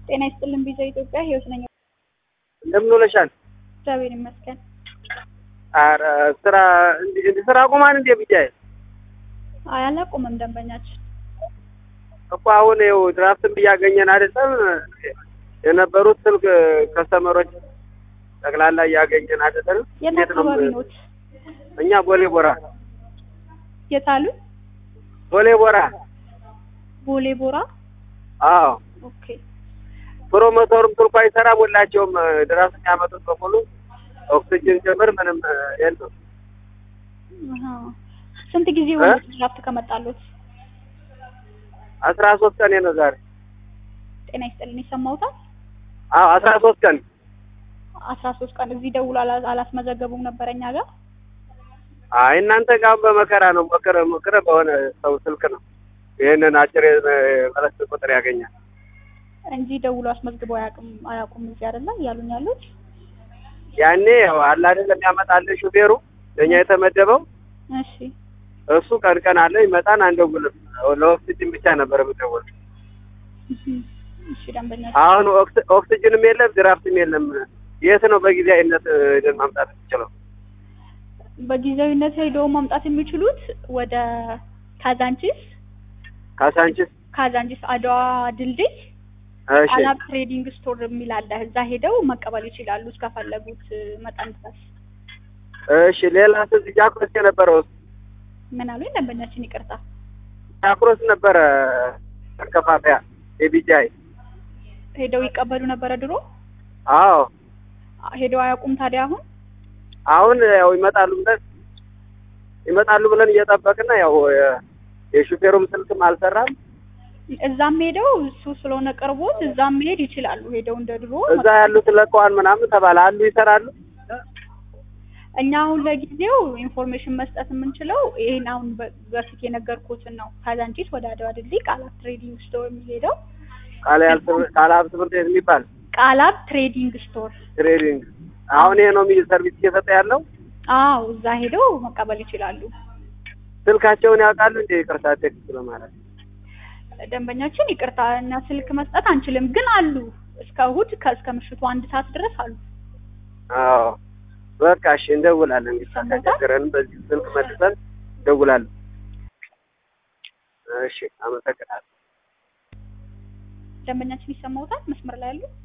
ጤና ይስጥልን ቪዛ ኢትዮጵያ ህይወት ነኝ። እንደምን ውለሻል? እግዚአብሔር ይመስገን። ኧረ ስራ ቆማን እንዴ ብቻዬ? አይ አላቆምም ደንበኛችን። እኮ አሁን ይኸው ድራፍትም እያገኘን አይደለም የነበሩት ስልክ ከስተመሮች ጠቅላላ እያገኘን አይደለም። የት አካባቢ ነዎት? እኛ ቦሌ ቦራ። የት አሉ? ቦሌ ቦራ። ቦሌ ቦራ? አዎ። ኦኬ። ፕሮሞተሩም ስልኩ አይሰራም። ሁላቸውም ድራፍት የሚያመጡት በሙሉ ኦክሲጅን ጭምር ምንም የለም። ስንት ጊዜ ሆነ ድራፍት ከመጣሉት? 13 ቀን ነው ዛሬ። ጤና ይስጥልን ይሰማውታል? አዎ 13 ቀን 13 ቀን እዚህ ደውሎ አላስመዘገቡም ነበር እኛ ጋር? አይ እናንተ ጋር በመከራ ነው መከረ በሆነ ሰው ስልክ ነው ይሄንን አጭር መለስ ቁጥር ያገኛል እንጂ ደውሎ አስመዝግበው አያውቁም እዚህ አይደለ ያሉኝ ያሉት። ያኔ ያው አለ አይደለም ያመጣል ሹፌሩ ለኛ የተመደበው። እሺ እሱ ቀን አለ ይመጣን አንደውልም ለኦክሲጅን ብቻ ነበር የምደውል። እሺ ደንበኛ አሁን ኦክሲጅንም የለም ድራፍትም የለም። የት ነው በጊዜያዊነት ደን ማምጣት ይችላል? በጊዜያዊነት ሄደው ማምጣት የሚችሉት ወደ ካዛንቺስ አድዋ ድልድይ ቃላብ ትሬዲንግ ስቶር የሚል አለ። እዛ ሄደው መቀበል ይችላሉ እስከፈለጉት መጠን ድረስ። እሺ ሌላ እዚህ ጃክሮስ የነበረው ምን አሉኝ ደንበኛችን? ይቅርታ ጃክሮስ ነበረ አከፋፋያ ኤቢጃይ ሄደው ይቀበሉ ነበረ ድሮ? አዎ ሄደው አያውቁም ታዲያ? አሁን ያው ይመጣሉ ብለን እየጠበቅን ያው የሹፌሩም ስልክም አልሰራም። እዛም ሄደው እሱ ስለሆነ ቀርቦት እዛም መሄድ ይችላሉ። ሄደው እንደ ድሮ እዛ ያሉት ለቀዋል ምናምን ተባለ አሉ ይሰራሉ። እኛ አሁን ለጊዜው ኢንፎርሜሽን መስጠት የምንችለው ይሄን አሁን በፊት የነገርኩትን ነው። ካዛንቺስ ወደ አድዋ ድልድይ ቃላብ ትሬዲንግ ስቶር የሚሄደው ቃላብ ትምህርት ቤት የሚባል ቃላብ ትሬዲንግ ስቶር ትሬዲንግ አሁን ይሄ ነው ሰርቪስ እየሰጠ ያለው። አዎ እዛ ሄደው መቀበል ይችላሉ። ስልካቸውን ያውቃሉ እንዴ? ይቅርታ ቴክስት ለማለት ደንበኛችን ይቅርታ እና ስልክ መስጠት አንችልም፣ ግን አሉ እስከ እሑድ እስከ ምሽቱ 1 ሰዓት ድረስ አሉ። አዎ በቃ እሺ እንደውላለን። እንግዲህ ታገረን በዚህ ስልክ መልሰን እንደውላለን። እሺ አመሰግናለሁ። ደንበኛችን ይሰማውታል? መስመር ላይ አሉ?